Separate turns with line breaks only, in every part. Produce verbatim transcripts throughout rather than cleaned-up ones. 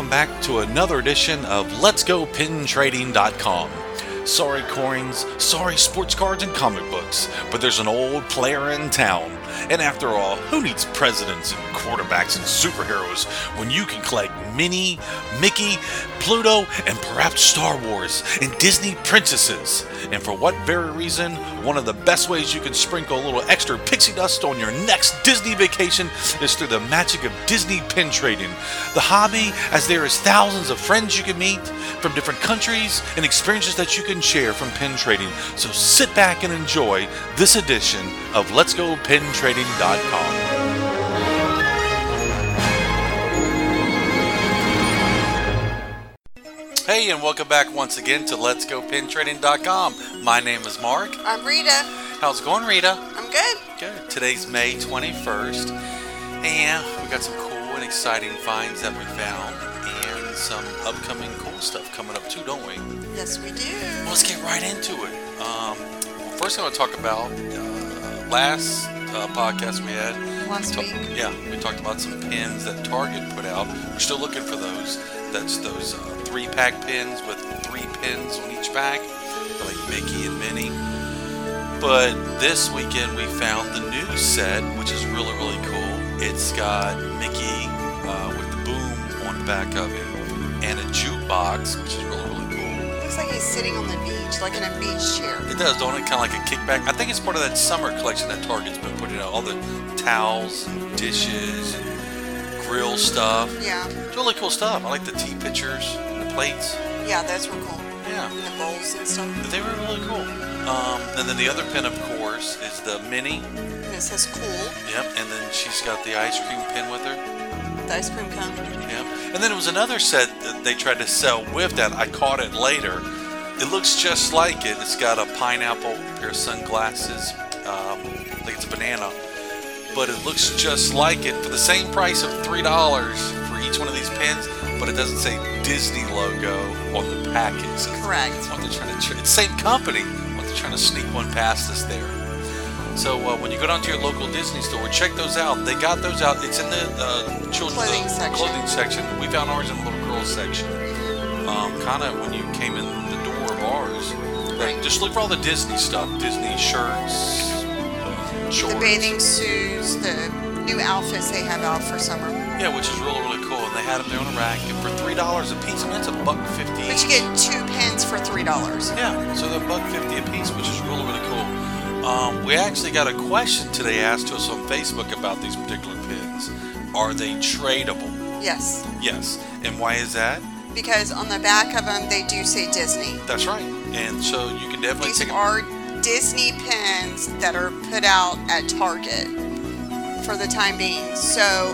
welcome back to another edition of Let's Go Pin Trading dot com. Sorry coins, sorry sports cards and comic books, but there's an old player in town. And after all, who needs presidents and quarterbacks and superheroes when you can collect Minnie, Mickey, Pluto, and perhaps Star Wars and Disney princesses? And for what very reason, one of the best ways you can sprinkle a little extra pixie dust on your next Disney vacation is through the magic of Disney pin trading. The hobby, as there is thousands of friends you can meet from different countries and experiences that you can share from pin trading. So sit back and enjoy this edition of Let's Go Pin Trading dot com. Hey, and welcome back once again to Let's Go Pin Trading dot com. My name is Mark.
I'm Rita.
How's it going, Rita?
I'm good.
Good. Today's May twenty-first, and we got some cool and exciting finds that we found, and some upcoming cool stuff coming up too, don't we?
Yes, we do.
Well, let's get right into it. Um, well, first, I want to talk about uh, last uh, podcast we had.
Last
Ta-
week.
Yeah, we talked about some pins that Target put out. We're still looking for those. That's those uh, three-pack pins with three pins on each pack, like Mickey and Minnie. But this weekend we found the new set, which is really, really cool. It's got Mickey uh, with the boom on the back of it, and a jukebox, which is really, really cool.
Looks like he's sitting on the beach, like in a beach chair.
It does, don't it? Kind of like a kickback. I think it's part of that summer collection that Target's been putting out. All the towels and dishes and grill stuff.
Yeah.
It's really cool stuff. I like the tea pitchers and the plates.
Yeah, those were cool.
Yeah.
And the bowls and stuff.
They were really cool. Um, and then the other pin, of course, is the Minnie.
And it says cool.
Yep. And then she's got the ice cream pin with her.
The ice cream cone.
Yep. And then it was another set that they tried to sell with that. I caught it later. It looks just like it. It's got a pineapple, a pair of sunglasses. Um, I think it's a banana. But it looks just like it for the same price of three dollars for each one of these pins. But it doesn't say Disney logo on the package.
Correct.
What they're trying to, tra- it's the same company. What they're trying to sneak one past us there. So uh, when you go down to your local Disney store, check those out. They got those out. It's in the uh, children's
Clothing
the
section.
clothing section. We found ours in the little girls section. Um, kind of when you came in the door of ours. Like, just look for all the Disney stuff. Disney shirts, uh, shorts.
The bathing suits, the new outfits they have out for summer.
Yeah, which is really, really cool. And they had them there on a rack. And for three dollars a piece, I mean, it's a buck fifty.
But you get two pins for three dollars.
Yeah, so they're a buck fifty a piece, which is really, really cool. Um, we actually got a question today asked to us on Facebook about these particular pins. Are they tradable?
Yes.
Yes. And why is that?
Because on the back of them, they do say Disney.
That's right. And so you can definitely
These
take them.
are Disney pins that are put out at Target for the time being. So,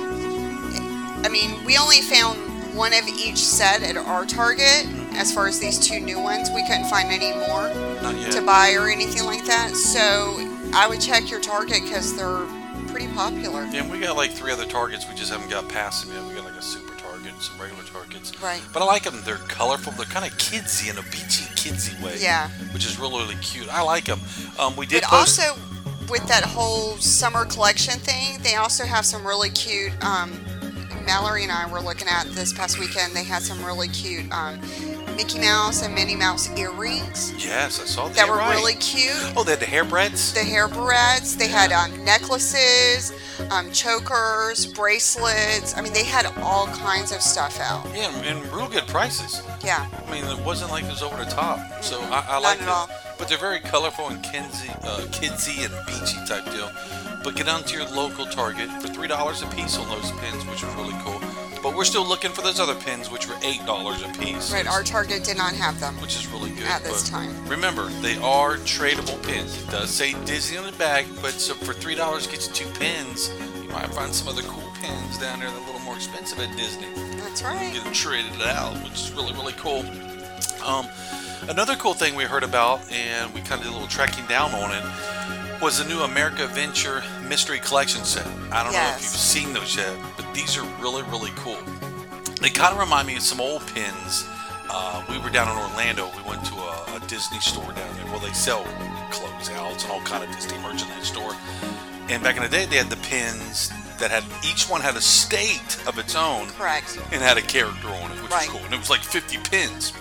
I mean, we only found one of each set at our Target. As far as these two new ones, we couldn't find any more
Not yet.
to buy or anything like that. So, I would check your Target because they're pretty popular.
Yeah, and we got like three other Targets. We just haven't got past them yet. We got like a super Target and some regular Targets.
Right.
But I like them. They're colorful. They're kind of kidsy in a beachy, kidsy way.
Yeah.
Which is really, really cute. I like them. Um, we did
But
post.
also, with that whole summer collection thing, they also have some really cute. Um, Mallory and I were looking at this past weekend. They had some really cute um, Mickey Mouse and Minnie Mouse earrings
Yes, I saw that.
that were
right.
really cute.
Oh, they had the hair breads?
The hair barrettes. They had um, necklaces, um, chokers, bracelets. I mean, they had all kinds of stuff out.
Yeah, and real good prices.
Yeah.
I mean, it wasn't like it was over the top. So I, I
Not
like
at
it.
all.
But they're very colorful and kidsy, uh, kidsy and beachy type deal. But get down to your local Target for three dollars a piece on those pins, which was really cool. But we're still looking for those other pins, which were eight dollars a piece.
Right. Our Target did not have them
Which is really good.
at this
but
time.
Remember, they are tradable pins. It does say Disney on the back, but so for three dollars gets you two pins. You might find some other cool pins down there that are a little more expensive at Disney.
That's right.
Get them traded out, which is really, really cool. Um, another cool thing we heard about, and we kind of did a little tracking down on it, was the new America Adventure Mystery Collection set. I don't know if
Yes.
you've seen those yet, but these are really, really cool. They kind of remind me of some old pins. Uh, we were down in Orlando. We went to a, a Disney store down there where they sell closeouts and all kind of Disney merchandise store. And back in the day, they had the pins that had each one had a state of its own.
Correct.
And had a character on it, which
Right.
was cool. And it was like fifty pins.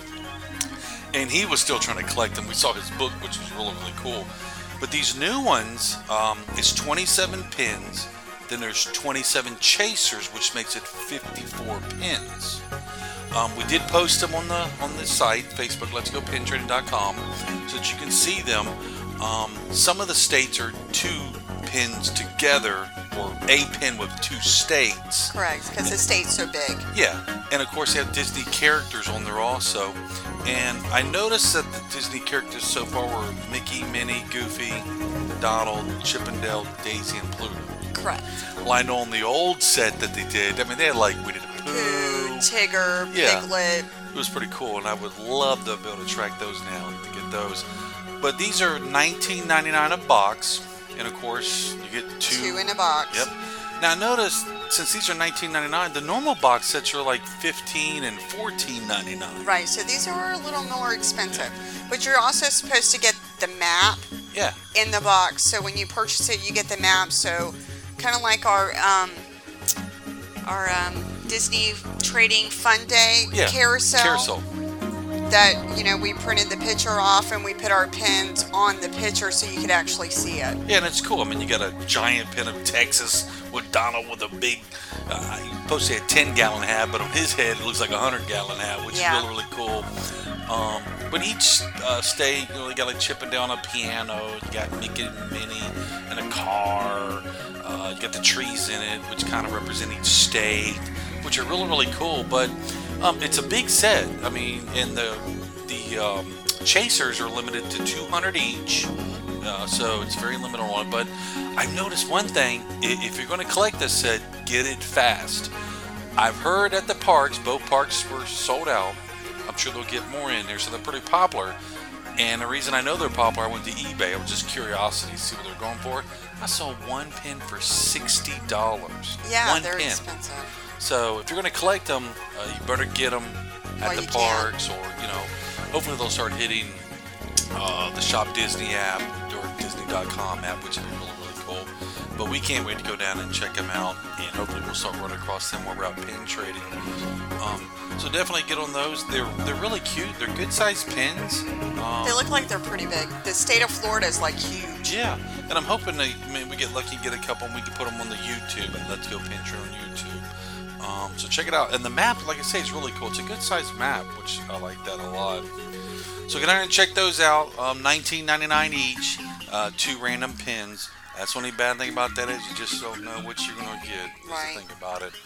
And he was still trying to collect them. We saw his book, which was really, really cool. But these new ones, um, it's twenty-seven pins. Then there's twenty-seven chasers, which makes it fifty-four pins. Um, we did post them on the on the site, Facebook, Let's Go Pin Trading dot com, so that you can see them. Um, some of the states are two pins together, or a pin with two states.
Correct, because the state's so big.
Yeah, and of course they have Disney characters on there also. And I noticed that the Disney characters so far were Mickey, Minnie, Goofy, Donald, Chip and Dale, Daisy, and Pluto.
Correct.
Well, I know on the old set that they did, I mean, they had like Winnie the
Pooh,
Pooh.
Tigger,
Yeah.
Piglet.
It was pretty cool, and I would love to be able to track those down to get those. But these are nineteen ninety-nine a box, and of course you get two.
Two in a box.
Yep. Now notice, since these are nineteen ninety-nine, the normal box sets are like fifteen and fourteen ninety-nine.
Right, so these are a little more expensive. But you're also supposed to get the map
Yeah.
in the box. So when you purchase it, you get the map. So kind of like our um, our um, Disney Trading Fun Day
Yeah.
carousel.
Carousel.
That, you know, we printed the picture off and we put our pins on the picture so you could actually see it.
Yeah, and it's cool. I mean, you got a giant pin of Texas with Donald with a big, uh, you're supposed to say a ten gallon hat, but on his head it looks like a one hundred gallon hat, which
Yeah.
is really, really cool. Um, but each uh, state, you know, they got like Chip and Dale on a piano, you got Mickey and Minnie in a car, uh, you got the trees in it, which kind of represent each state, which are really, really cool. But um, it's a big set. I mean, and the, the um, chasers are limited to two hundred each. Uh, so it's very limited on it. But I've noticed one thing: i- if you're going to collect this set, get it fast. I've heard at the parks, both parks were sold out. I'm sure they'll get more in there, so they're pretty popular. And the reason I know they're popular, I went to eBay. I was just curiosity to see what they're going for. I saw one pin for sixty dollars.
Yeah,
one
they're
pin.
expensive.
So if you're going to collect them, uh, you better get them at
While
the
you can.
parks, or you know, hopefully they'll start hitting uh, the Shop Disney app or Disney dot com app, which would be really, really cool. But we can't wait to go down and check them out, and hopefully we'll start running across them while we're out pin trading. Um, so definitely get on those. They're they're really cute. They're good sized pins. Um,
They look like they're pretty big. The state of Florida is like huge.
yeah, and I'm hoping they, I mean, we get lucky and get a couple, and we can put them on the YouTube and Let's Go Pin Trade on YouTube. Um, so check it out. And the map, like I say, is really cool. It's a good sized map, which I like that a lot. So get on and check those out. Um, nineteen ninety-nine each. Uh, two random pins. That's the only bad thing about that is you just don't know what you're gonna get. That's
Right.
the thing about it.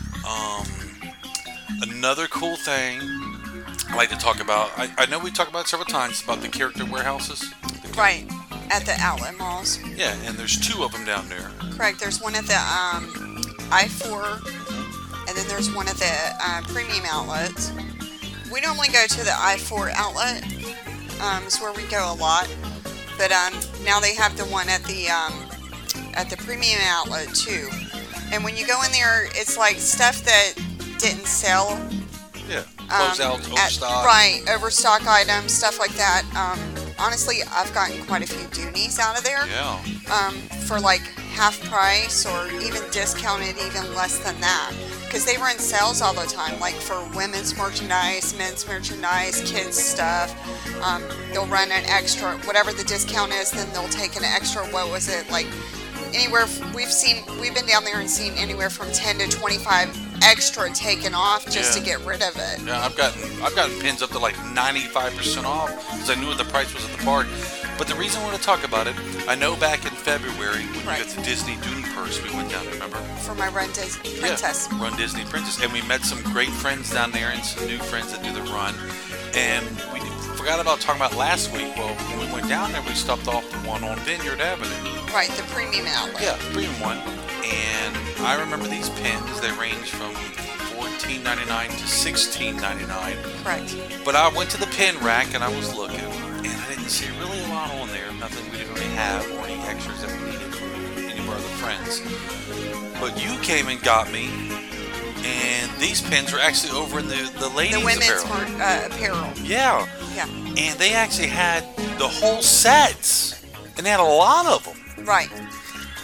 Um, another cool thing I like to talk about. I, I know we talked about it several times about the character warehouses.
Right, at the outlet malls.
Yeah, and there's two of them down there.
Correct. There's one at the um, I four, and then there's one at the uh, premium outlets. We normally go to the I four outlet. Um, it's where we go a lot. But um, now they have the one at the um, at the premium outlet too. And when you go in there, it's like stuff that didn't sell.
Yeah,
Um,
closeouts,
at-
overstock.
right, overstock items, stuff like that. Um, honestly, I've gotten quite a few Doonies out of there.
Yeah.
Um, for like half price or even discounted even less than that, because they run sales all the time, like for women's merchandise, men's merchandise, kids stuff. Um, they'll run an extra, whatever the discount is, then they'll take an extra, what was it, like anywhere, we've seen, we've been down there and seen anywhere from ten to twenty-five extra taken off just
Yeah.
to get rid of it.
Yeah, I've gotten I've gotten pins up to like ninety-five percent off because I knew what the price was at the park. But the reason I want to talk about it, I know back in February when
Right.
we got the Disney Dooney purse, we went down there, remember?
For my Run Disney Princess.
Yeah, Run Disney Princess. And we met some great friends down there and some new friends that do the run. And we forgot about talking about last week. Well, when we went down there, we stopped off the one on Vineyard Avenue.
Right, the premium outlet.
Yeah, premium one. And I remember these pins, they range from fourteen ninety-nine to sixteen ninety-nine.
Correct.
But I went to the pin rack and I was looking, and I didn't see really a lot on there. Nothing we didn't really have or any extras that we needed from any of our other friends. But you came and got me, and these pins were actually over in the, the ladies'
The women's
apparel.
mer- uh, apparel.
Yeah,
Yeah.
and they actually had the whole sets, and they had a lot of them.
Right.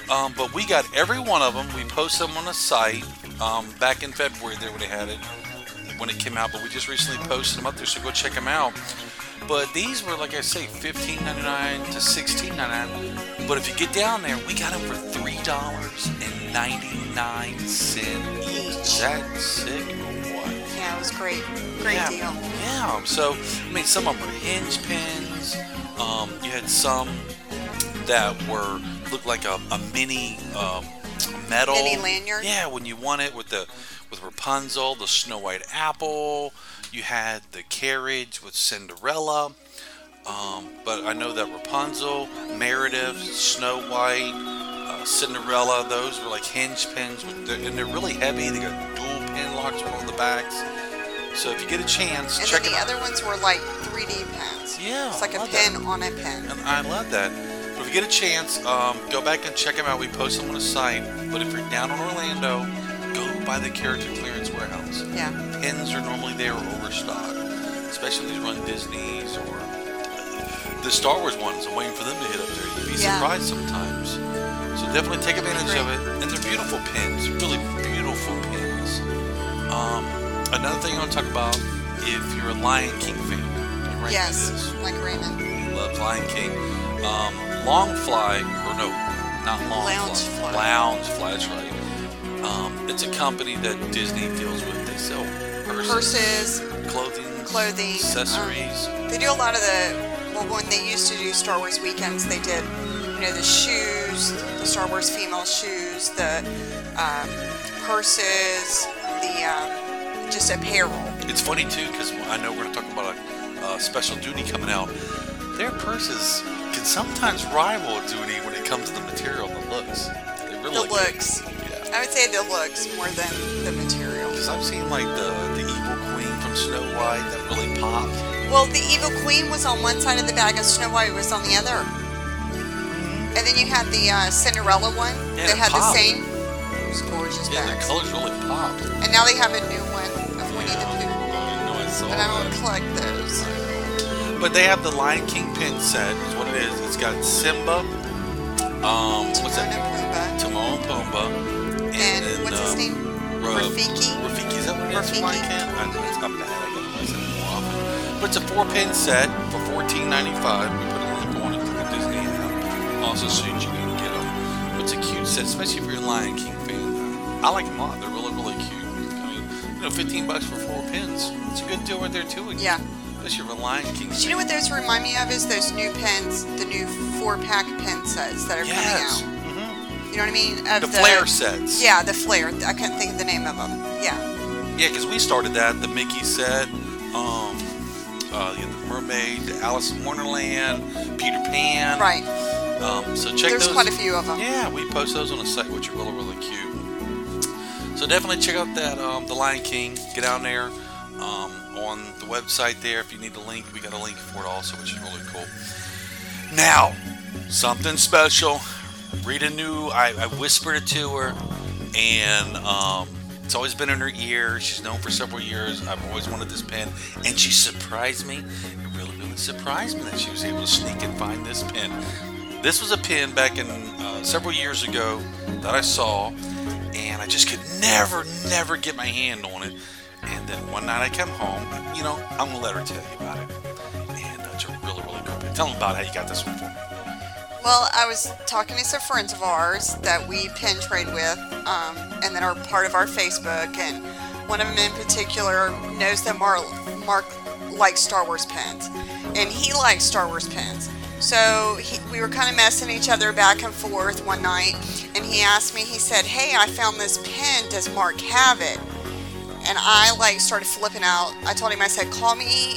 Um, but we got every one of them. We posted them on the site um, back in February there when they had it, when it came out. But we just recently posted them up there, so go check them out. But these were, like I say, fifteen ninety-nine to sixteen ninety-nine. But if you get down there, we got them for three dollars and ninety-nine cents each. Is that sick or what?
Yeah, it was great. Great
yeah.
deal.
Yeah. So, I mean, some of them were hinge pins. Um, you had some that were looked like a, a mini um, metal
mini lanyard.
Yeah, when you won it with the with Rapunzel, the Snow White apple. You had the carriage with Cinderella. Um, but I know that Rapunzel, Meredith, Snow White, uh, Cinderella, those were like hinge pins, with the, and they're really heavy. They got dual pin locks on the backs. So if you get a chance,
and
check
then
them
the
out.
other ones were like three D pens.
Yeah,
it's like
I
a
love
pin
that.
on a pin.
And I love that. But if you get a chance, um, go back and check them out. We post them on the site. But if you're down in Orlando, go by the Character Clearance Warehouse.
Yeah.
Pins are normally there or overstocked, especially these Run Disneys or the Star Wars ones. I'm waiting for them to hit up there. You'd be
Yeah.
surprised sometimes. So definitely take advantage of it. And they're beautiful pins, really beautiful pins. Um, another thing I want to talk about, if you're a Lion King fan, Raymond
Yes,
is.
like Raymond.
He loves Lion King. Um, Long Fly, or no, not Long
Lounge
Fly.
Fly.
Lounge Fly, that's right. Um, it's a company that Disney deals with. They sell purses,
Purses,
clothing,
clothing,
accessories.
Um, they do a lot of the. Well, when they used to do Star Wars weekends, they did, you know, the shoes, the Star Wars female shoes, the um, purses, the um, just apparel.
It's funny too because I know we're going to talk about a uh, Special Duty coming out. Their purses can sometimes rival Duty when it comes to the material and the looks. They really
The
look
looks.
good. Yeah.
I would say the looks more than the material.
Because I've seen like the the Evil Queen from Snow White that really popped.
Well, the Evil Queen was on one side of the bag and Snow White was on the other. And then you had the uh, Cinderella one.
Yeah,
they
it
had
popped.
the same. It was gorgeous
Yeah, the
bags.
colors really popped.
And now they have a new one of Winnie the Pooh.
I know I saw
And I don't
that.
collect those.
But they have the Lion King pin set, is what it is. It's got Simba, um, what's
Timon
that?
and Pumbaa.
Timon and Pumbaa.
And
then,
what's his
um,
name?
Ra-
Rafiki?
Rafiki, is that what it is?
Rafiki.
Lion King? I know, it's not bad. I gotta play it more often. But it's a four pin set for fourteen ninety-five. We put a link on it to the Disney app. Also, so you can get them. But it's a cute set, especially if you're a Lion King fan. I like them a lot. They're really, really cute. I mean, you know, fifteen bucks for four pins. It's a good deal right there, too. Again.
Yeah.
Especially if you're a Lion King
Do you know what those remind me of? Is those new pens, the new four-pack pen sets that are
Yes.
coming out.
Mm-hmm.
You know what I mean? Of
The, flare sets.
Yeah, the flare. I couldn't think of the name of them. Yeah.
Yeah, because we started that. The Mickey set, um, uh, the Mermaid, the Alice in Wonderland, Peter Pan.
Right.
Um, so check
There's
those.
quite a few of them.
Yeah, we post those on the site, which are really, really cute. So definitely check out that um, the Lion King. Get down there um, on the website there. If you need the link, we got a link for it also, which is really cool. Now, something special. Rita knew. I, I whispered it to her, and um, it's always been in her ear. She's known for several years. I've always wanted this pen, and she surprised me. It really, really surprised me that she was able to sneak and find this pen. This was a pen back in uh, several years ago that I saw, and I just could never, never get my hand on it. And then one night I come home. You know, I'm gonna let her tell you about it. And uh, it's a really, really good pen. Tell them about how you got this one for me.
Well, I was talking to some friends of ours that we pen trade with, um, and that are part of our Facebook. And one of them in particular knows that Mark, Mark likes Star Wars pens, and he likes Star Wars pens. So he, we were kind of messing each other back and forth one night, and he asked me. He said, "Hey, I found this pen. Does Mark have it?" And I like started flipping out. I told him, I said, "Call me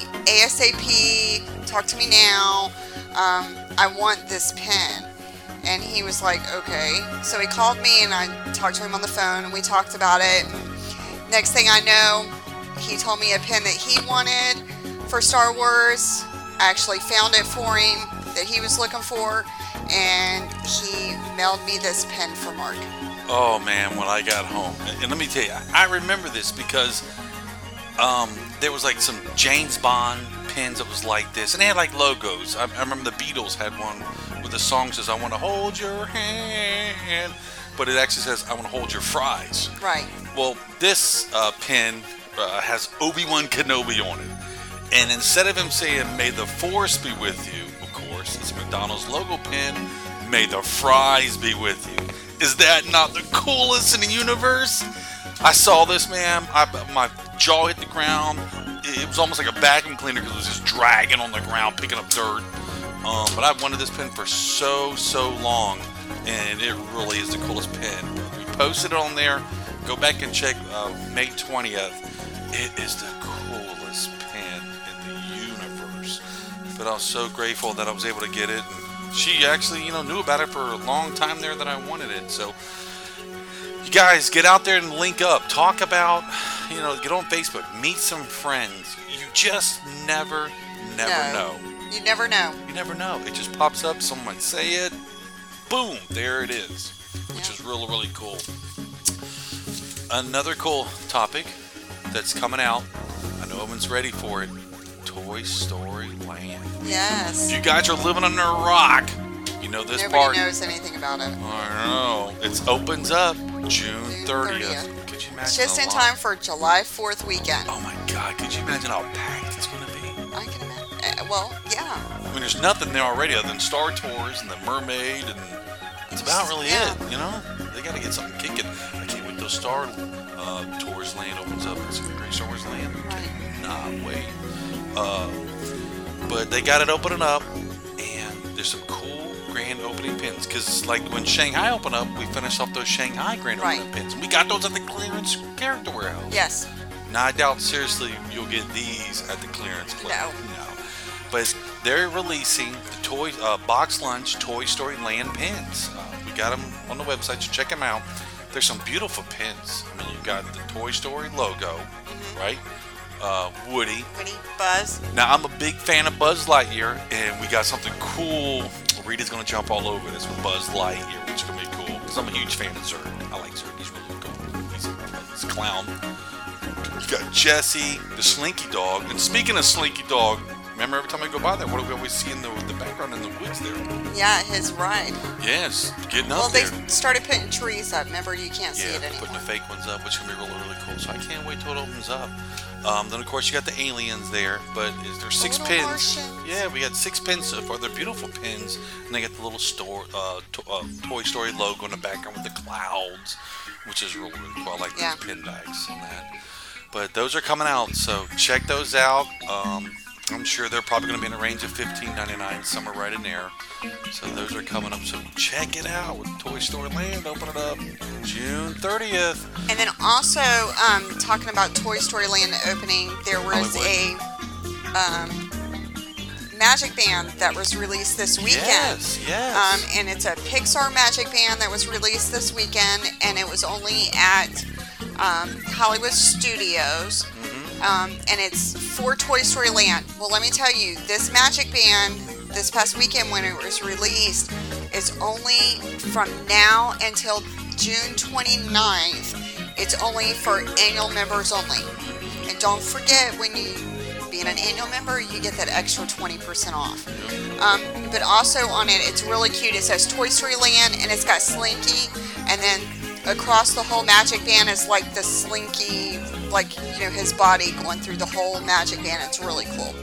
ASAP. Talk to me now. Um, I want this pen." And he was like, "Okay." So he called me and I talked to him on the phone and we talked about it. Next thing I know, he told me a pen that he wanted for Star Wars. I actually found it for him that he was looking for, and he mailed me this pen for Mark.
Oh man, when I got home, and let me tell you, I remember this because um, there was like some James Bond pins that was like this, and they had like logos. I, I remember the Beatles had one with the song says, I want to hold your hand, but it actually says, I want to hold your fries.
Right.
Well, this uh, pin uh, has Obi-Wan Kenobi on it. And instead of him saying, may the force be with you, of course, it's a McDonald's logo pin, may the fries be with you. Is that not the coolest in the universe? I saw this, man. I, my jaw hit the ground. It was almost like a vacuum cleaner because it was just dragging on the ground, picking up dirt. Um, but I've wanted this pin for so, so long, and it really is the coolest pin. We posted it on there. Go back and check uh, May twentieth. It is the coolest pin in the universe. But I was so grateful that I was able to get it. And she actually, you know, knew about it for a long time there that I wanted it. So, you guys, get out there and link up. Talk about, you know, get on Facebook. Meet some friends. You just never, never
No.
know.
You never know.
You never know. It just pops up. Someone might say it. Boom. There it is. Which
Yeah.
is really, really cool. Another cool topic that's coming out. I know everyone's ready for it. Toy Story Land.
Yes.
If you guys are living under a rock, you know this
Nobody
part.
knows anything about it.
I know. It opens up June
June
thirtieth.
thirtieth.
Could you imagine?
It's just
a
in
lot-
time for July fourth weekend.
Oh my God! Could you imagine how packed it's going to be?
I can imagine. Uh, well, yeah.
I mean, there's nothing there already other than Star Tours and the Mermaid, and that's about really
Yeah.
it. You know, they got to get something kicking. I can't wait till Star uh, Tours Land opens up. It's the Great Star Wars Land.
Right.
Nah, wait. Uh, but they got it opening up, and there's some cool grand opening pins. Because like when Shanghai opened up, we finished off those Shanghai grand
Right.
opening pins. And we got those at the clearance character warehouse.
Yes.
Now I doubt seriously you'll get these at the clearance club.
No.
No. But they're releasing the toy uh, Box Lunch Toy Story Land pins. Uh, we got them on the website, so check them out. There's some beautiful pins. I mean, you got the Toy Story logo, right? Uh, Woody.
Woody, Buzz.
Now I'm a big fan of Buzz Lightyear, and we got something cool. Rita's gonna jump all over this with Buzz Lightyear, which is gonna be cool. Because I'm a huge fan of Zurg. I like Zurg. He's really cool. He's a, he's a clown. You got Jesse, the Slinky Dog. And speaking of Slinky Dog, remember every time I go by there, what do we always see in the, the background in the woods there?
Yeah, his ride.
Yes, getting
Well,
up
they
there.
started putting trees up. Remember, you can't see
Yeah,
it
putting
anymore.
the fake ones up, which is gonna be really, really cool. So I can't wait till it opens up. Um, then of course you got the aliens there, but is there six
little
pins?
Martians.
Yeah, we got six pins so far. They're beautiful pins, and they got the little store, uh, to, uh, Toy Story logo in the background with the clouds, which is really, really cool. I like
Yeah.
those pin bags and that. But those are coming out, so check those out. Um, I'm sure they're probably going to be in a range of fifteen ninety-nine, somewhere right in there. So those are coming up. So check it out with Toy Story Land. Open it up June thirtieth.
And then also, um, talking about Toy Story Land opening, there was a um, Magic Band that was released this weekend.
Yes, yes.
Um, and it's a Pixar Magic Band that was released this weekend, and it was only at um, Hollywood Studios. Um, and it's for Toy Story Land. Well, let me tell you, this Magic Band, this past weekend when it was released, is only from now until June twenty-ninth. It's only for annual members only. And don't forget, when you being an annual member, you get that extra twenty percent off. Um, but also on it, it's really cute. It says Toy Story Land, and it's got Slinky, and then across the whole Magic Band is like the Slinky, like, you know, his body going through the whole Magic Band. It's really cool.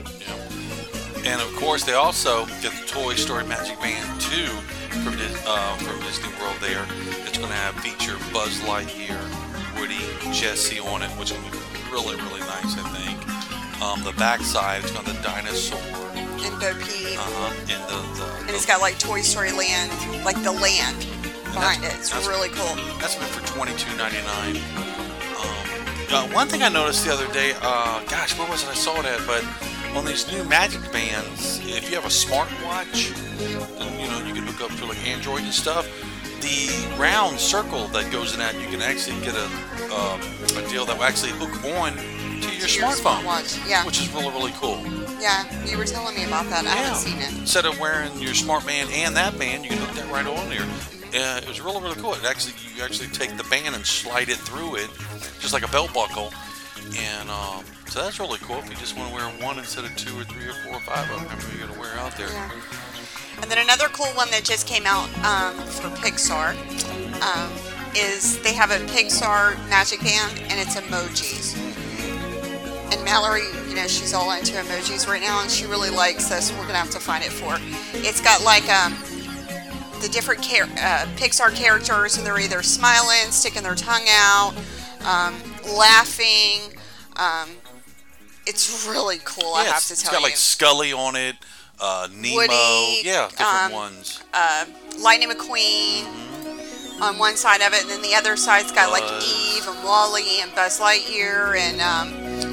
Yeah. And of course, they also get the Toy Story Magic Band two from, Dis- uh, from Disney World there. It's going to have feature Buzz Lightyear, Woody, Jesse on it, which will be really, really nice, I think. Um, the backside, it's got the dinosaur.
And Bo Peep.
Uh-huh. And the, the,
And it's got like Toy Story Land, like the land behind it. It's
that's-
really cool.
That's been for twenty-two ninety-nine. Um, uh, one thing I noticed the other day, uh, gosh, where was it I saw it at? But on these new Magic Bands, if you have a smartwatch, then, you know, you can hook up to like Android and stuff. The round circle that goes in that, you can actually get a, um, a deal that will actually hook on to your
To your
smartphone,
smartwatch, yeah.
which is really, really cool.
Yeah, you were telling me about that. I haven't seen it.
Instead of wearing your smart band and that band, you can hook that right on there. Uh, it was really, really cool. It actually, you actually take the band and slide it through it, just like a belt buckle. And um, so that's really cool. If you just want to wear one instead of two or three or four or five of them, however you're going to wear out there.
Yeah. And then another cool one that just came out um, for Pixar um, is they have a Pixar Magic Band, and it's emojis. And Mallory, you know, she's all into emojis right now, and she really likes this. We're gonna have to find it for her. It's got like um, the different char- uh, Pixar characters, and they're either smiling, sticking their tongue out, um, laughing. Um, it's really cool.
Yeah,
I have
it's,
to
it's
tell
got
you.
like Scully on it, uh, Nemo,
Woody,
yeah, different
um,
ones.
Uh, Lightning McQueen
Mm-hmm.
on one side of it, and then the other side's got like
Buzz.
Eve and Wally and Buzz Lightyear and um,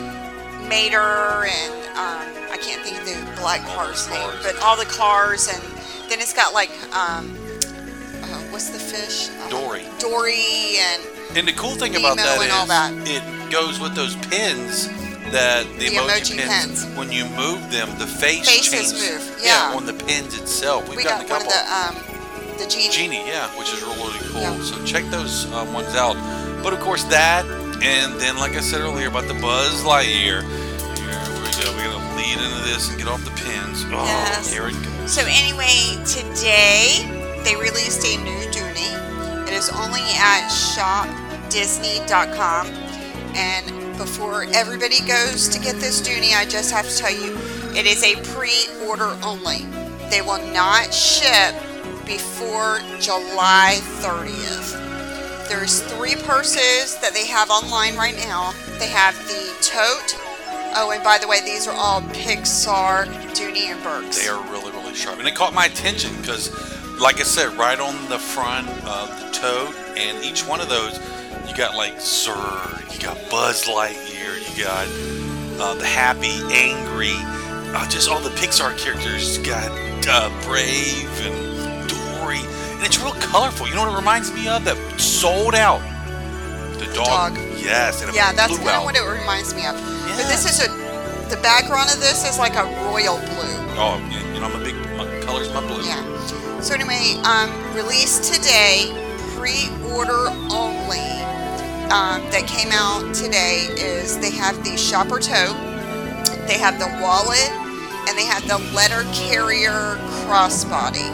Mater and um, I can't think of the black
All
car's
the
name,
cars.
but all the cars, and then it's got like um, uh, what's the fish? Uh,
Dory.
Dory and
And the cool thing about
Nemo
that
and all
is
that.
it goes with those pins that the,
The
emoji,
emoji
pins,
pins.
when you move them, the face
Faces
changes.
move, yeah.
on the pins itself. We've
we
gotten
got
a
one
couple.
of the um, the genie.
Genie, yeah, which is really cool.
Yeah.
So check those um, ones out. But of course that, and then like I said earlier about the Buzz Lightyear. Here we go. We're gonna lead into this and get off the pins. Oh,
Yes.
here it goes.
So anyway, today they released a new Dooney. It is only at shop disney dot com. And before everybody goes to get this Dooney, I just have to tell you, it is a pre-order only. They will not ship before July thirtieth. There's three purses that they have online right now. They have the tote. Oh, and by the way, these are all Pixar Dooney and Burks.
They are really, really sharp. And it caught my attention because, like I said, right on the front of the tote, and each one of those, you got like Zurg, you got Buzz Lightyear, you got uh, the happy, angry, uh, just all the Pixar characters. You got uh, Brave and Dory, and it's real colorful. You know what it reminds me of? That sold out. The dog.
dog.
Yes. And it
Yeah, that's
blew
kind of
out.
what it reminds me of. But this
Yes.
is a, the background of this is like a royal blue.
Oh, you you know, I'm a big, my color's my blue.
Yeah. So anyway, um, released today, pre-order only, um, that came out today is they have the shopper tote, they have the wallet, and they have the letter carrier crossbody.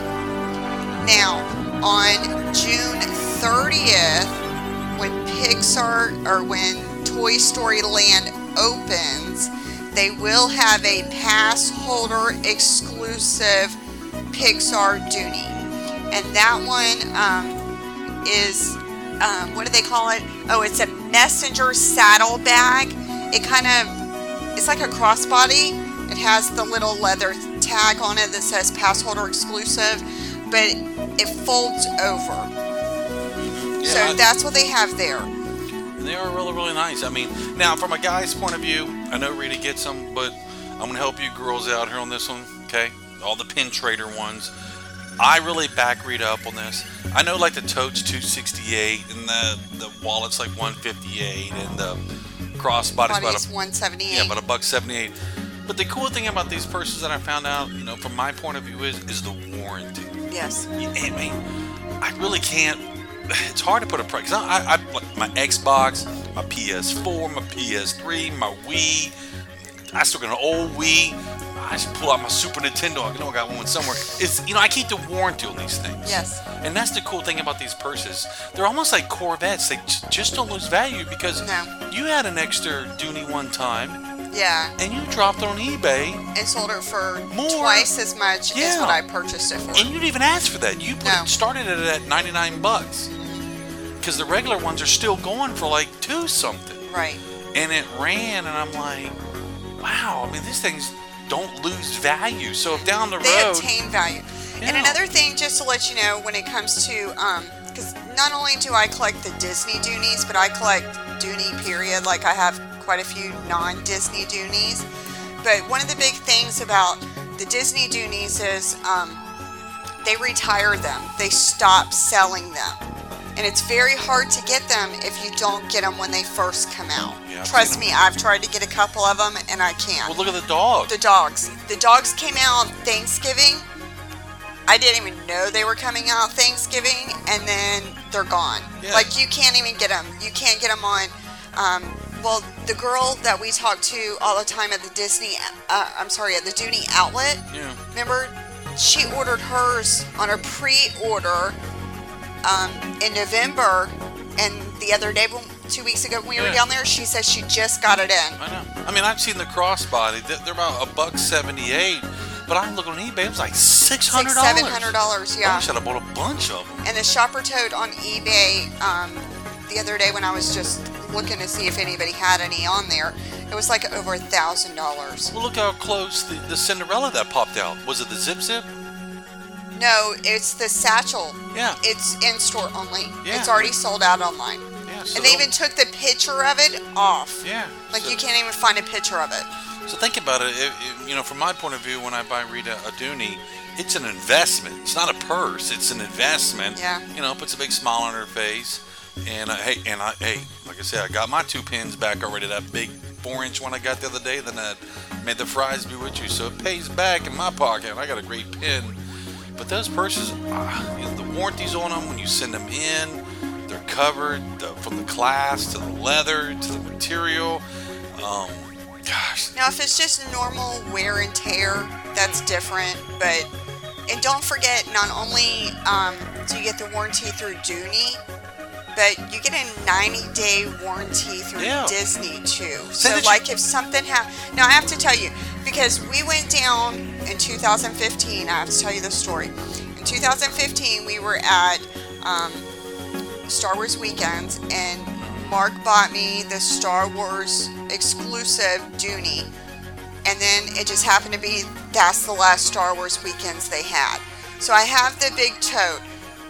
Now, on June thirtieth, when Pixar, or when Toy Story Land opens, they will have a pass holder exclusive Pixar Dooney. And that one um, is, um, what do they call it? Oh, it's a messenger saddle bag. It kind of, it's like a crossbody. It has the little leather tag on it that says pass holder exclusive, but it folds over.
Yeah,
So
I-
that's what they have there.
And they are really, really nice. I mean, now from a guy's point of view, I know Rita gets them, but I'm going to help you girls out here on this one, okay? All the pin trader ones. I really back Rita up on this. I know like the tote's two sixty-eight and the, the wallet's like one fifty-eight and the crossbody's about
Body's
a,
one seventy-eight.
yeah, about a buck seventy-eight. But the cool thing about these purses that I found out, you know, from my point of view is, is the warranty.
Yes.
I mean, I really can't. It's hard to put a price. 'Cause I, I, I, like my Xbox, my P S four, my P S three, my Wii. I still got an old Wii. I just pull out my Super Nintendo. I know I got one somewhere. It's you know I keep the warranty on these things.
Yes.
And that's the cool thing about these purses. They're almost like Corvettes. They j- just don't lose value because
No.
you had an extra Dooney one time
Yeah.
and you dropped it on eBay
And sold it for
More.
twice as much
Yeah.
as what I purchased it for.
and you didn't even ask for that. You put
No.
it, started it at ninety-nine bucks. Because the regular ones are still going for like two something.
Right.
And it ran, and I'm like, wow. I mean, these things don't lose value. So if down the
They
road,
obtain value. And
Yeah.
another thing, just to let you know, when it comes to, um, because not only do I collect the Disney Doonies, but I collect Dooney period. Like I have quite a few non-Disney Doonies. But one of the big things about the Disney Doonies is um, they retire them. They stop selling them. And it's very hard to get them if you don't get them when they first come out.
Yeah, I've
Trust
seen
me, I've tried to get a couple of them and I can't.
well, look at the dog.
The dogs. The dogs came out Thanksgiving. I didn't even know they were coming out Thanksgiving, and then they're gone.
Yeah.
Like, you can't even get them. You can't get them on. Um, well, the girl that we talk to all the time at the Disney, uh, I'm sorry, at the Dooney outlet,
Yeah.
remember? she ordered hers on a pre-order um, in November, and the other day, two weeks ago when we
yeah.
were down there, she says she just got it in.
I know. I mean, I've seen the crossbody. They're about a buck seventy-eight, but I look on eBay. It was like six hundred dollars.
Six, seven hundred dollars. Yeah.
I wish I'd have bought a bunch of them.
And the Shopper Toad on eBay, um, the other day when I was just looking to see if anybody had any on there, it was like over a thousand dollars.
Well, look how close the, the Cinderella that popped out. Was it the Zip Zip?
No, it's the satchel.
Yeah.
It's in store only.
Yeah.
It's already sold out online.
Yeah. So
And they even took the picture of it off.
Yeah.
Like
so,
you can't even find a picture of it.
So think about it. If, if, you know, from my point of view, when I buy Rita a Dooney, it's an investment. It's not a purse. It's an investment.
Yeah.
You know, puts a big smile on her face. And uh, hey, and I hey, like I said, I got my two pins back already. That big four-inch one I got the other day. Then I made the fries be with you, so it pays back in my pocket. I got a great pin. But those purses, uh, you know, the warranties on them when you send them in, they're covered the, from the glass to the leather to the material. Um, gosh.
Now, if it's just normal wear and tear, that's different. But and don't forget, not only um, do you get the warranty through Dooney, but you get a ninety-day warranty through
Yeah.
Disney too.
Say
So,
that you-
like, if something happened, now I have to tell you, because we went down in two thousand fifteen. I have to tell you this story. In two thousand fifteen, we were at um, Star Wars Weekends, and Mark bought me the Star Wars exclusive Dooney, and then it just happened to be that's the last Star Wars Weekends they had. So I have the big tote.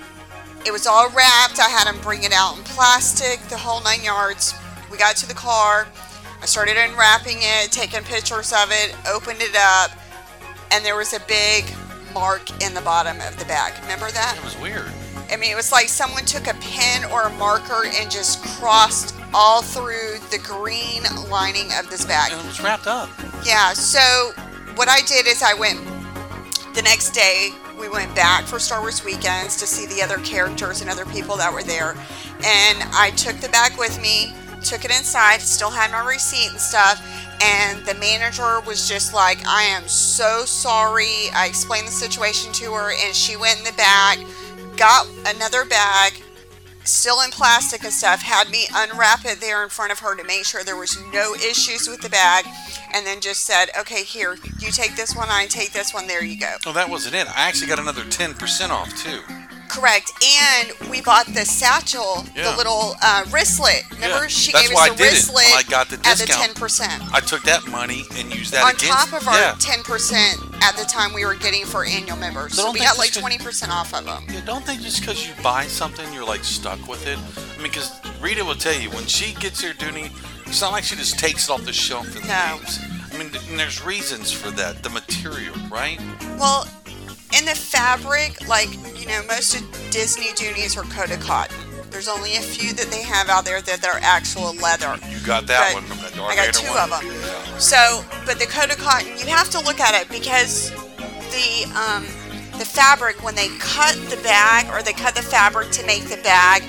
It was all wrapped. I had him bring it out in plastic, the whole nine yards. We got to the car. I started unwrapping it, taking pictures of it, opened it up, and there was a big mark in the bottom of the bag. Remember that?
It was weird.
I mean, it was like someone took a pen or a marker and just crossed all through the green lining of this bag.
And it was wrapped up.
Yeah, so what I did is I went the next day. We went back for Star Wars Weekends to see the other characters and other people that were there. And I took the bag with me, took it inside, still had my receipt and stuff. And the manager was just like, I am so sorry. I explained the situation to her, and she went in the back, got another bag, still in plastic and stuff, had me unwrap it there in front of her to make sure there was no issues with the bag, and then just said, okay, here, you take this one, I take this one, there you go.
Oh, that wasn't it. I actually got another ten percent off, too.
Correct. And we bought the satchel,
Yeah.
the little uh, wristlet. Remember,
Yeah,
she
that's
gave
why
us
I
the
did it,
wristlet
when I got the
at the
discount.
ten percent.
I took that money and used that
On
against
top of our
yeah.
ten percent at the time we were getting for annual members.
So
So,
don't
we
think
got like
just 'cause-
twenty percent off of them.
Yeah, don't think just because you buy something, you're like stuck with it. I mean, because Rita will tell you, when she gets her Dooney, it's not like she just takes it off the shelf and
No.
leaves. I mean, th- and there's reasons for that. The material, right?
Well, in the fabric, like, you know, most of Disney Doonies are coated cotton. There's only a few that they have out there that are actual leather.
You got that
But
one from that Darth
I got
Vader
two
one.
of them. So, but the coated cotton, you have to look at it because the um, the fabric, when they cut the bag or they cut the fabric to make the bag,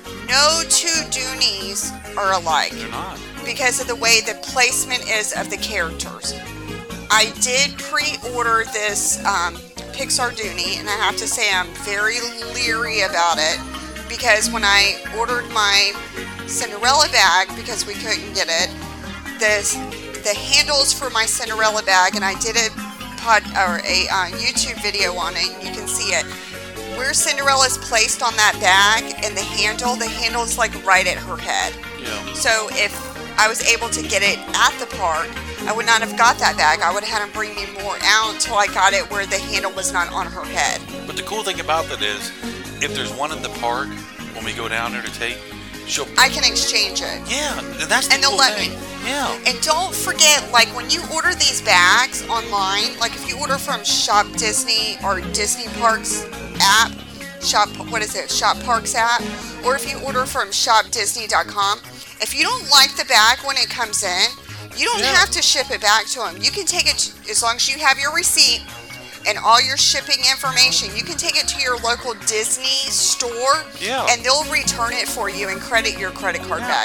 no two Doonies are alike
They're not.
because of the way the placement is of the characters. I did pre-order this um, Pixar Dooney, and I have to say I'm very leery about it because when I ordered my Cinderella bag, because we couldn't get it, the the handles for my Cinderella bag, and I did a pod or a uh, YouTube video on it, and you can see it. Where Cinderella's placed on that bag and the handle, the handle's like right at her head.
Yeah.
So if I was able to get it at the park, I would not have got that bag. I would have had him bring me more out until I got it where the handle was not on her head.
But the cool thing about that is, if there's one at the park, when we go down there to take, she'll.
I can exchange it.
Yeah, and that's the
And they'll
cool
let
thing.
me.
Yeah.
And don't forget, like when you order these bags online, like if you order from Shop Disney or Disney Parks app, Shop, what is it, Shop Parks app, or if you order from shop disney dot com, if you don't like the bag when it comes in, you don't
Yeah.
have to ship it back to them. You can take it, to, as long as you have your receipt and all your shipping information, you can take it to your local Disney store,
Yeah.
and they'll return it for you and credit your credit card
Yeah.
back.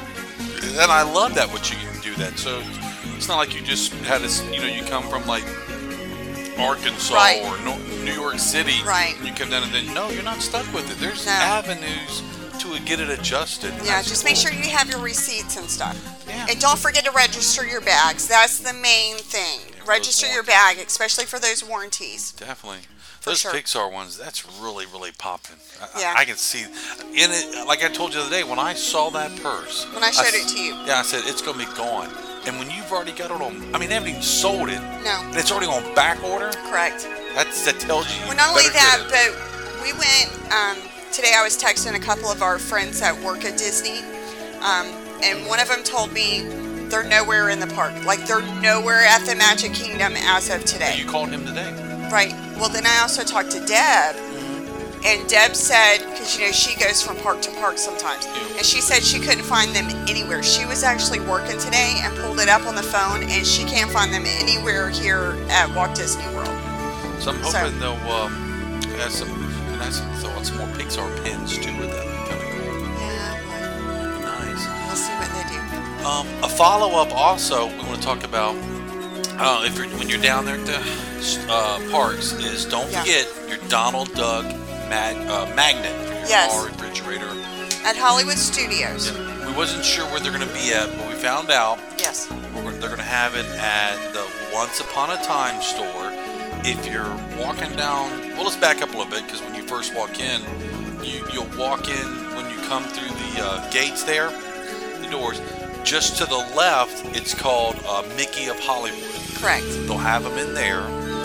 And I love that what you can do that. So it's not like you just had this, you know, you come from like Arkansas
Right.
or no, New York City.
Right.
And you come down and then, no, you're not stuck with it. There's
No.
avenues to get it adjusted.
Yeah,
That's
just
cool.
make sure you have your receipts and stuff.
Yeah.
And don't forget to register your bags. That's the main thing. Register your
warranties.
bag, especially for those warranties.
Definitely.
For
Those
sure.
Pixar ones, that's really, really popping. I,
Yeah.
I, I can see in it, like I told you the other day, when I saw that purse.
When I showed
s-
it to you.
Yeah, I said, it's going to be gone. And when you've already got it on, I mean, they haven't even sold it.
No.
And it's already on back order.
Correct.
That's, that tells you.
Well, not only
better get
that,
it.
but we went, um, today I was texting a couple of our friends that work at Disney, um, and one of them told me they're nowhere in the park. Like, they're nowhere at the Magic Kingdom as of today.
You called him today.
Right. Well, then I also talked to Deb, and Deb said, because, you know, she goes from park to park sometimes,
Yeah.
and she said she couldn't find them anywhere. She was actually working today and pulled it up on the phone, and she can't find them anywhere here at Walt Disney World.
So I'm
So-
hoping they'll um, have some, and have some, throw on some more Pixar pins too with that. Kind of cool.
Yeah,
Nice.
we'll see what they do.
Um, a follow-up also we want to talk about uh, if you're, when you're down there at the uh, parks is don't
Yeah.
forget your Donald Duck mag, uh, magnet for your
Yes.
car refrigerator.
At Hollywood Studios.
Yeah. We wasn't sure where they're going to be at, but we found out
Yes.
we're, gonna- they're going to have it at the Once Upon a Time store. If you're walking down, well, let's back up a little bit because when you first walk in, you, you'll walk in when you come through the uh, gates there, the doors. Just to the left, it's called uh, Mickey of Hollywood.
Correct.
They'll have them in there.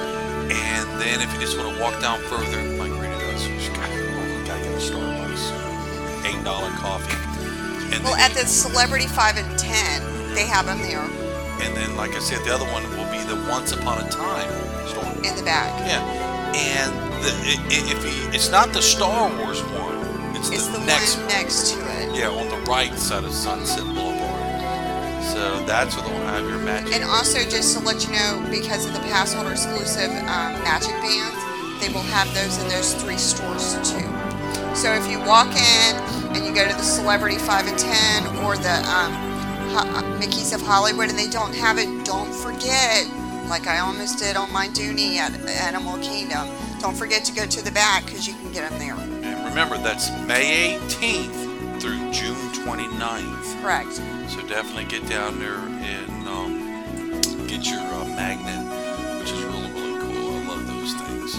And then if you just want to walk down further, like Rita does, you just gotta, oh, gotta get a Starbucks. eight dollar coffee. And
Well,
then,
at the Celebrity five and ten, they have them there
and then, like I said, the other one will be the Once Upon a Time store.
in the back.
Yeah. And the, i i- if he, it's not the Star Wars one, it's,
It's
the,
the
next
one next to it.
Yeah, on the right side of Sunset Boulevard. So that's where they'll have your magic.
And also, just to let you know, because of the pass holder exclusive um, Magic Bands, they will have those in those three stores too. So if you walk in and you go to the Celebrity five and ten or the um, Ho- uh, Mickey's of Hollywood and they don't have it, don't forget, like I almost did on my Dooney at Animal Kingdom, don't forget to go to the back because you can get them there.
And remember, that's May eighteenth through June twenty-ninth.
Correct.
So definitely get down there and um, get your uh, magnet, which is really, really cool. I love those things.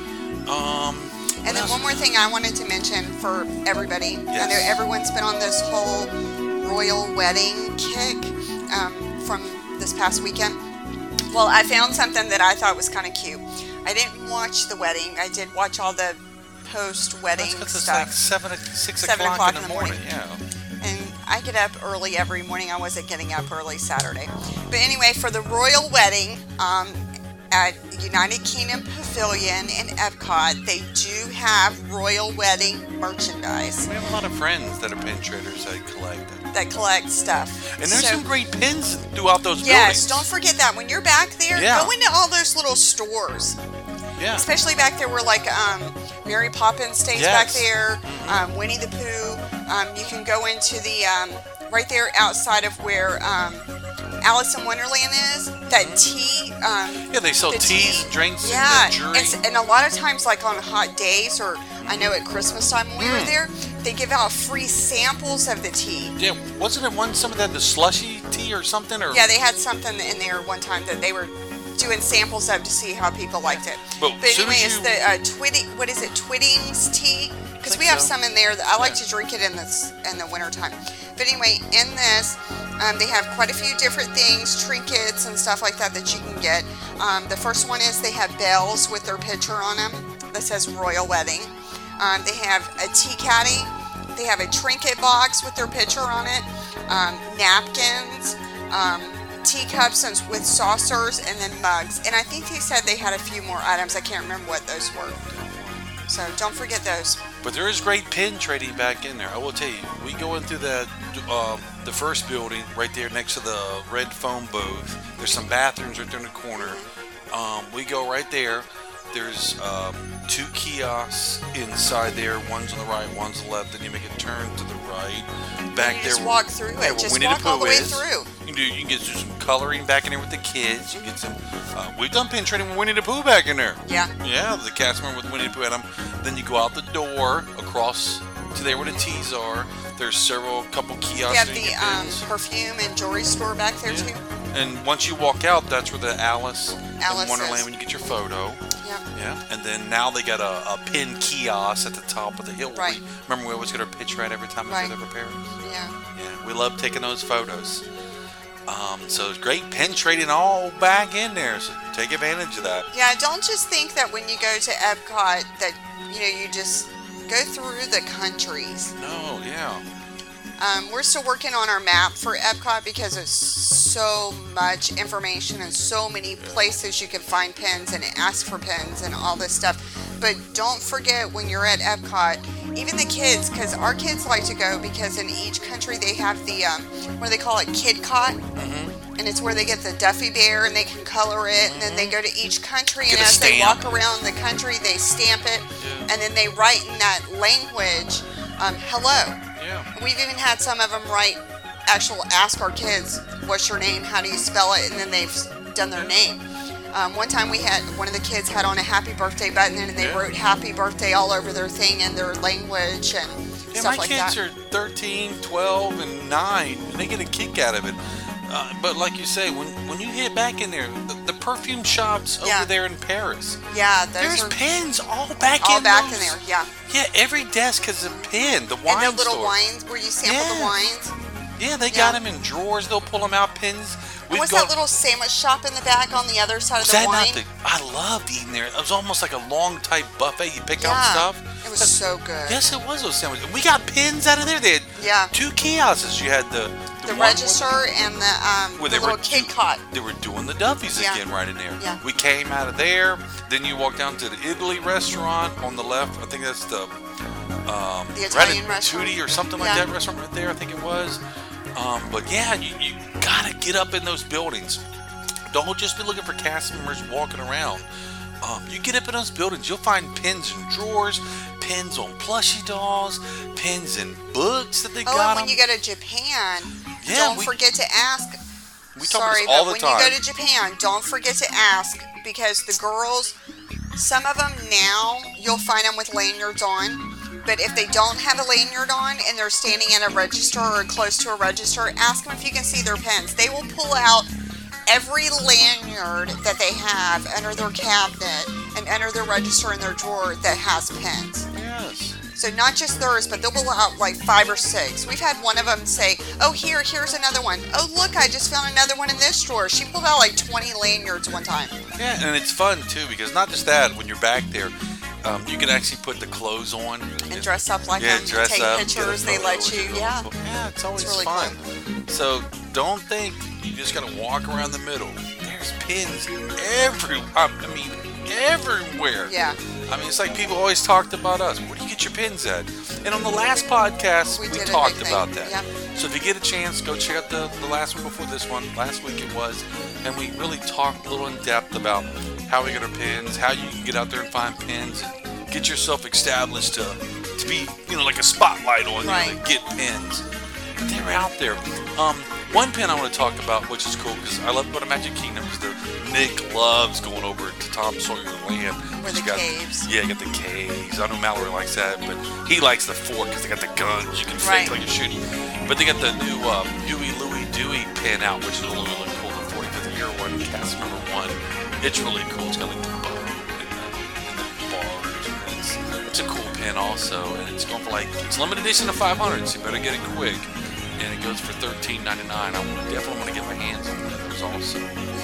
Um, what
And then
else?
one more thing I wanted to mention for everybody. I know
Yes.
everyone's been on this whole royal wedding kick um, from this past weekend. Well, I found something that I thought was kind of cute. I didn't watch the wedding. I did watch all the post-wedding
That's 'cause it's
stuff.
like seven, o- six
Seven
o'clock,
o'clock
in the morning. Yeah.
And I get up early every morning. I wasn't getting up early Saturday. But anyway, for the royal wedding um, at United Kingdom Pavilion in Epcot, they do have royal wedding merchandise
We have a lot of friends that are pin traders that collect it.
that collect stuff.
And there's
So-
some great pins throughout those
Yes,
buildings.
don't forget that. When you're back there,
Yeah.
go into all those little stores.
Yeah.
Especially back there where like um, Mary Poppins stays
Yes.
back there, um, Winnie the Pooh. Um, you can go into the, um, right there outside of where um, Alice in Wonderland is, that tea. Um,
Yeah, they sell
the
teas,
tea.
drinks,
Yeah,
and jewelry.
and, and a lot of times like on hot days or I know at Christmas time when we were
Mm.
there, they give out free samples of the tea.
Yeah, wasn't it one some of that the slushy tea or something? Or
Yeah, they had something in there one time that they were doing samples of to see how people liked it.
But
But
as soon
anyway,
as
it's
you-
the uh, Twitting. What is it? Twittings tea. Because
think
we have
so.
some in there. That I like
Yeah.
to drink it in this in the wintertime. But anyway, in this, um, they have quite a few different things, trinkets and stuff like that that you can get. Um, the first one is they have bells with their picture on them that says Royal Wedding. Um, they have a tea caddy. They have a trinket box with their picture on it. Um, napkins. Um, teacups and with saucers and then mugs. And I think they said they had a few more items. I can't remember what those were. So don't forget those.
But there is great pin trading back in there. I will tell you, we go into that um, the first building right there next to the red phone booth. There's some bathrooms right there in the corner. Um, we go right there. There's um, two kiosks inside there. One's on the right, one's on the left. Then you make a turn to the right. Back
you
there,
just walk through
yeah,
it. Just
Winnie
walk
the
all the
Pooh
way
is.
through.
You can do. You can get some coloring back in there with the kids. You can get some. Uh, we've done pin trading with Winnie the Pooh back in there.
Yeah.
Yeah, the cast member with Winnie the Pooh and them. Then you go out the door across to there where the T's are. There's several couple kiosks.
You have
that
the
get
um,
pins.
perfume and jewelry store back there
Yeah.
too.
And once you walk out, that's where the Alice,
Alice
in Wonderland
is.
when you get your photo.
Yeah.
Yeah. And then now they got a, a pin kiosk at the top of the hill.
Right.
We, remember we always get our pitch right every time we
Right.
go to Paris?
Yeah.
Yeah. We love taking those photos. Um, so it's great pin trading all back in there. So take advantage of that.
Yeah, don't just think that when you go to Epcot that, you know, you just go through the countries.
No, yeah.
Um, we're still working on our map for Epcot because there's so much information and so many places you can find pins and ask for pins and all this stuff. But don't forget when you're at Epcot, even the kids, because our kids like to go because in each country they have the, um, what do they call it, Kid Cot?
Mm-hmm.
And it's where they get the Duffy Bear and they can color it. Mm-hmm. And then they go to each country
Get
and
a
as they
stamp.
walk around the country, they stamp it.
Yeah.
And then they write in that language, um, hello.
Yeah.
We've even had some of them write, actual ask our kids, what's your name, how do you spell it, and then they've done their name. Um, one time we had, one of the kids had on a happy birthday button and they
Yeah.
wrote happy birthday all over their thing in their language and
Yeah,
stuff
my
like
kids
that.
are thirteen, twelve, and nine, and they get a kick out of it. Uh, but like you say, when when you hit back in there, the, the perfume shops
Yeah.
over there in Paris,
Yeah, those
there's
are
pins all back
all
in
back
those.
in there, yeah.
Yeah, every desk has a pin. The wine
And the little
store.
wines where you sample the
Yeah.
wines.
Yeah, they
Yeah.
got them in drawers. They'll pull them out. Pins.
And what's
gone-
that little sandwich shop in the back on the other side
Was
of the
that
wine?
not the? I loved eating there. It was almost like a long type buffet. You pick out
Yeah,
stuff.
it was so good.
Yes, it was those sandwiches. We got pins out of there. They had
Yeah.
two kiosks. You had the
The
one
register and the um
Where
the
they were
little Kid
do-
Cot.
They were doing the Duffies
Yeah.
again right in there.
Yeah.
We came out of there. Then you walk down to the Italy restaurant on the left. I think that's the um,
The Italian
Ratatouille
restaurant.
or something like
Yeah.
that restaurant right there. I think it was. Um, but yeah, you, you gotta get up in those buildings. Don't just be looking for cast members walking around. Um, you get up in those buildings, you'll find pins in drawers, pins on plushie dolls, pins in books that they
Oh,
got
and when
'em.
you go to Japan,
Yeah,
don't
we-
forget to ask.
We talk
Sorry,
about this all
but
the
when
time.
you go to Japan, don't forget to ask because the girls, some of them now, you'll find them with lanyards on. But if they don't have a lanyard on and they're standing at a register or close to a register, ask them if you can see their pins. They will pull out every lanyard that they have under their cabinet and under their register in their drawer that has pins.
Yes.
So not just theirs, but they'll pull out like five or six. We've had one of them say, oh, here, here's another one. Oh, look, I just found another one in this drawer. She pulled out like twenty lanyards one time.
Yeah, and it's fun too because not just that, when you're back there, um, you can actually put the clothes on
And dress up like
yeah,
them,
dress
take
up,
pictures,
get a
they let
photo,
you,
get a
yeah.
little- yeah, it's always
really
fun. So don't think you just gotta walk around the middle. There's pins every, I mean, everywhere.
Yeah,
I mean, it's like people always talked about us. Where do you get your pins at? And on the last podcast,
We
we,
did a
talked
big thing.
about that.
Yep.
So if you get a chance, go check out the, the last one before this one. Last week it was. And we really talked a little in depth about how we get our pins, how you can get out there and find pins, and get yourself established to, to be, you know, like a spotlight on
Right.
you to get pins. But they're out there. Um, one pin I want to talk about, which is cool, because I love to go to Magic Kingdom, because Nick loves going over to Tom Sawyer Land.
Where
which
the
you got-
caves.
Yeah, you got the caves. I know Mallory likes that, but he likes the fort because they got the guns. You can
Right.
fake like you're shooting. But they got the new um, Huey Louie Dewey pin out, which is really, really cool. The forty-fifth year one, cast number one. It's really cool. It's got like the bow and the, and the bars. And it's, it's a cool pin also, and it's going for like, it's limited edition to five hundred, so you better get it quick. And it goes for thirteen ninety-nine. I wanna, definitely want to get my hands on those also.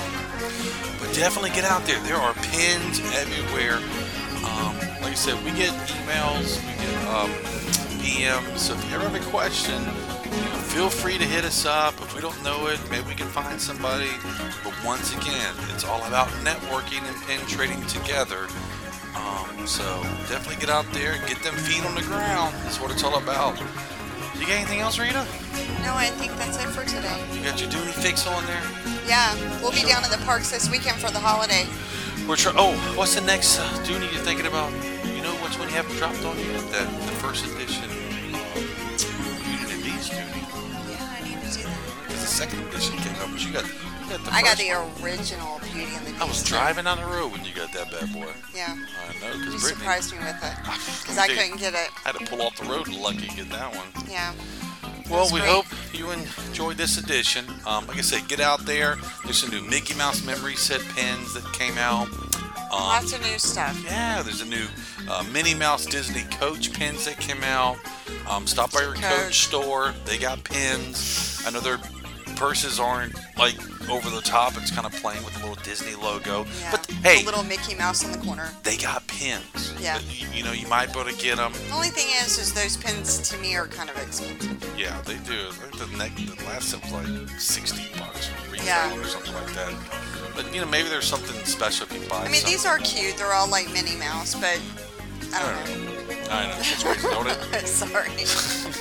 But definitely get out there. There are pins everywhere. Um, like I said, we get emails, we get um, P Ms. So if you ever have a question, you know, feel free to hit us up. If we don't know it, maybe we can find somebody. But once again, it's all about networking and pin trading together. Um, so definitely get out there and get them feet on the ground. That's what it's all about. You got anything else, Rita?
No, I think that's it for today.
You got your Dooney fix on there?
Yeah, we'll be
Sure.
down at the parks this weekend for the holiday.
We're try- Oh, what's the next uh, Dooney you're thinking about? You know which one you haven't dropped on yet? That the first edition um, Beauty and the Beast Dooney.
Yeah, I need to do that.
Because the second edition came out, but you got, you got the
I got
first
the
one.
original Beauty and the Beast.
I was driving down the road when you got that bad boy.
Yeah.
I know,
You
because Brittany...
surprised me with it. Because
Let
I
me tell you,
couldn't get it.
I had to pull off the road lucky to get that one.
Yeah.
Well,
That's
we
great.
hope you enjoyed this edition. Um, like I said, get out there. There's some new Mickey Mouse memory set pins that came out. Um,
Lots of new stuff.
yeah, there's a new uh, Minnie Mouse Disney Coach pins that came out. Um, stop by your
Coach.
Coach store. They got pins. I know their purses aren't like over the top. It's kind of plain with a little Disney logo.
Yeah.
But hey,
A little Mickey Mouse in the corner.
they got pins.
Yeah.
But, you, you know, you might be able to get them.
The only thing is, is those pins to me are kind of expensive.
Yeah, they do. I think the, neck, the last set was like sixty bucks retail
Yeah.
or something like that. But you know, maybe there's something special if you buy.
I mean, these are cute. They're all like Minnie Mouse, but I don't know.
I know. It's crazy, don't it?
Sorry.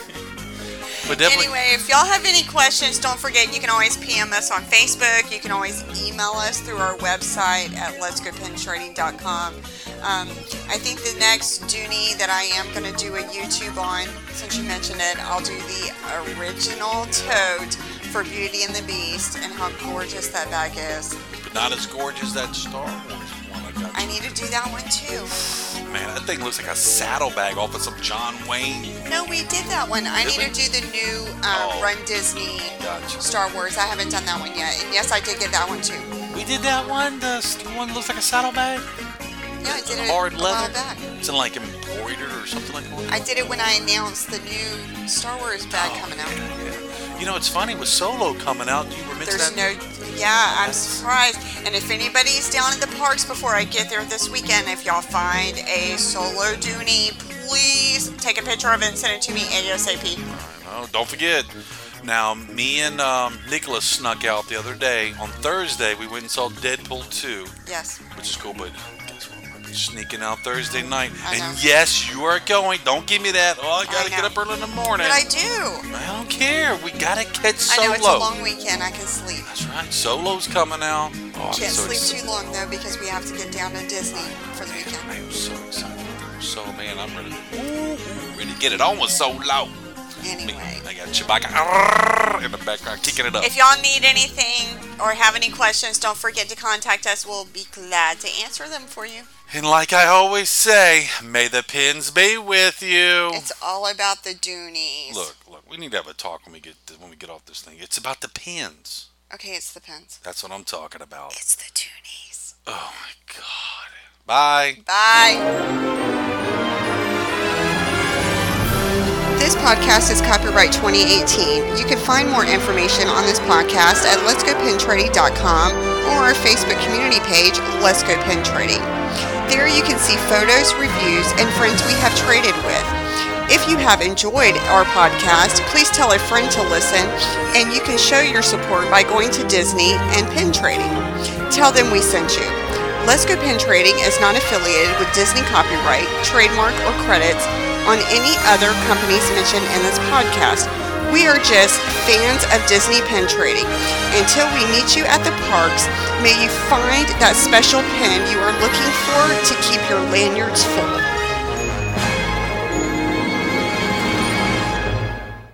But definitely.
Anyway, if y'all have any questions, don't forget you can always P M us on Facebook. You can always email us through our website at lets go pin trading dot com. Um, I think the next Dooney that I am going to do a YouTube on, since you mentioned it, I'll do the original tote for Beauty and the Beast and how gorgeous that bag is.
But not as gorgeous as that Star Wars one I got.
I need to do that one too.
Man, that thing looks like a saddlebag off of some John Wayne.
No, we did that one. I
Did
need
we?
to do the new um,
Oh.
Run Disney
Gotcha.
Star Wars. I haven't done that one yet. And yes, I did get that one too.
We did that one. The one that looks like a saddlebag.
Yeah, I did it
Hard
a while
leather.
back.
It's in like embroidered or something like that.
I did it when I announced the new Star Wars bag
Oh,
coming out.
yeah, yeah. You know, it's funny with Solo coming out. You remember
There's
that?
no, yeah, I'm surprised. And if anybody's down in the parks before I get there this weekend, if y'all find a Solo Dooney, please take a picture of it and send it to me ASAP.
I know. Don't forget. Now, me and um, Nicholas snuck out the other day. On Thursday, we went and saw Deadpool two,
Yes.
which is cool, but guess what? I'll be sneaking out Thursday night.
I
and
know.
yes, you are going. Don't give me that. Oh, I got to
I
get
know.
up early in the morning.
But I do.
I don't care. We got to catch
I
Solo.
know it's a long weekend. I can sleep.
That's right. Solo's coming out. Oh, I'm
Can't
so
sleep
excited.
too long though because we have to get down to Disney for the
I
weekend.
am so excited. So, man, I'm ready. Ooh, ooh, ready to get it on with Solo.
Anyway.
I got Chewbacca in the background kicking it up.
If y'all need anything or have any questions, don't forget to contact us. We'll be glad to answer them for you.
And like I always say, may the pins be with you.
It's all about the Doonies.
Look, look, we need to have a talk when we get when we get off this thing. It's about the pins.
Okay, it's the pins.
That's what I'm talking about.
It's the Doonies.
Oh my God. Bye.
Bye. This podcast is copyright twenty eighteen. You can find more information on this podcast at lets go pin trading dot com or our Facebook community page, Let's Go Pin Trading. There you can see photos, reviews, and friends we have traded with. If you have enjoyed our podcast, please tell a friend to listen, and you can show your support by going to Disney and pin trading. Tell them we sent you. Let's Go Pin Trading is not affiliated with Disney copyright, trademark, or credits on any other companies mentioned in this podcast. We are just fans of Disney pin trading. Until we meet you at the parks, may you find that special pin you are looking for to keep your lanyards full.